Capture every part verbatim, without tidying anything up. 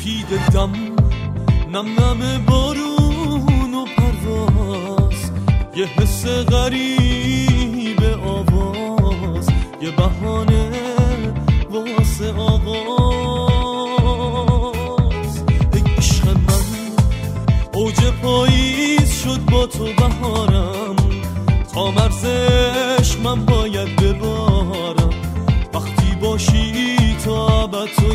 سپید دم نم نم بارون و پرواز، یه حس غریب آواز، یه بهانه واسه آغاز. ای عشق من اوج پاییز شد با تو بهارم، تا مرزش من باید ببارم، وقتی باشی تا ابد تو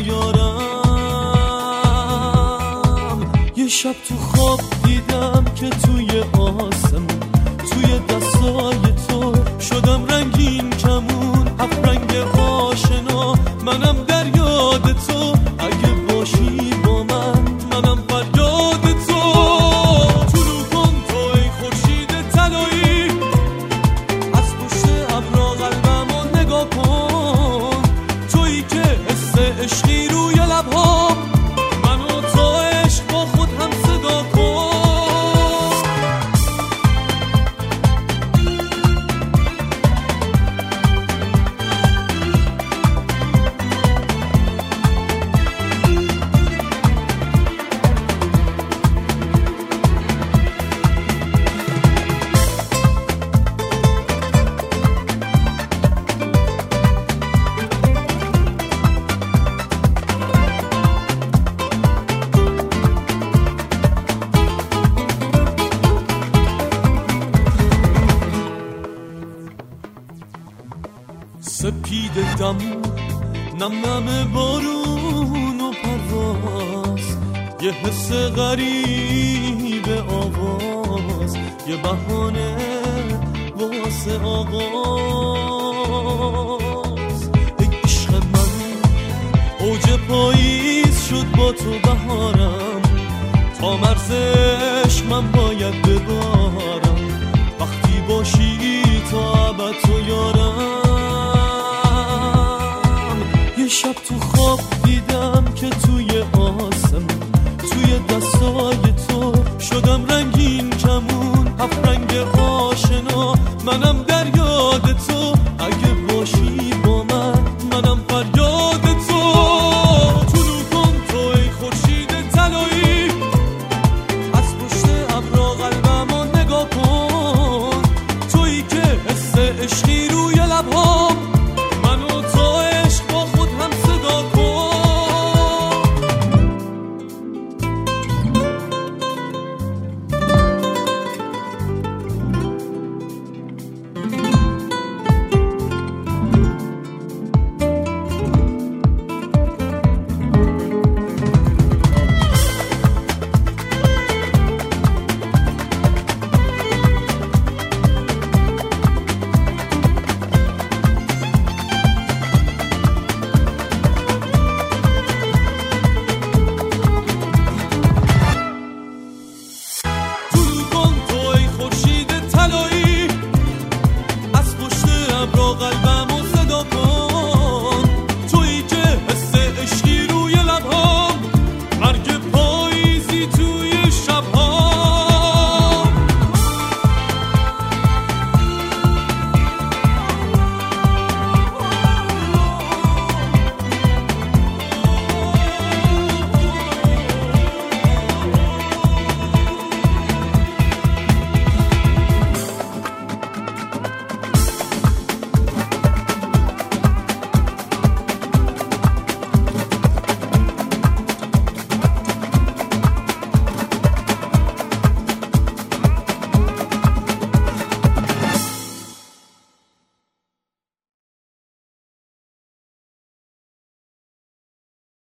یارم. یه شب تو خواب دیدم که توی آسمون، توی دستای تو شدم رنگین کمون، هفت رنگ آشنا منم در یاد تو، اگه باشی با من منم فریاد تو. طلوع کن تو ای خورشید طلایی، از پشت ابرا قلبمو نگاه کن، تویی که حس عشقی روی لبهام، منو تا عشق با خود هم صدا کن. سپید دم نم نم بارون و پرواز، یه حس غریب آواز، یه بهانه واسه آغاز. ای عشق من اوج پاییز شد با تو بهارم، تا مرزش من باید ببارم، وقتی باشی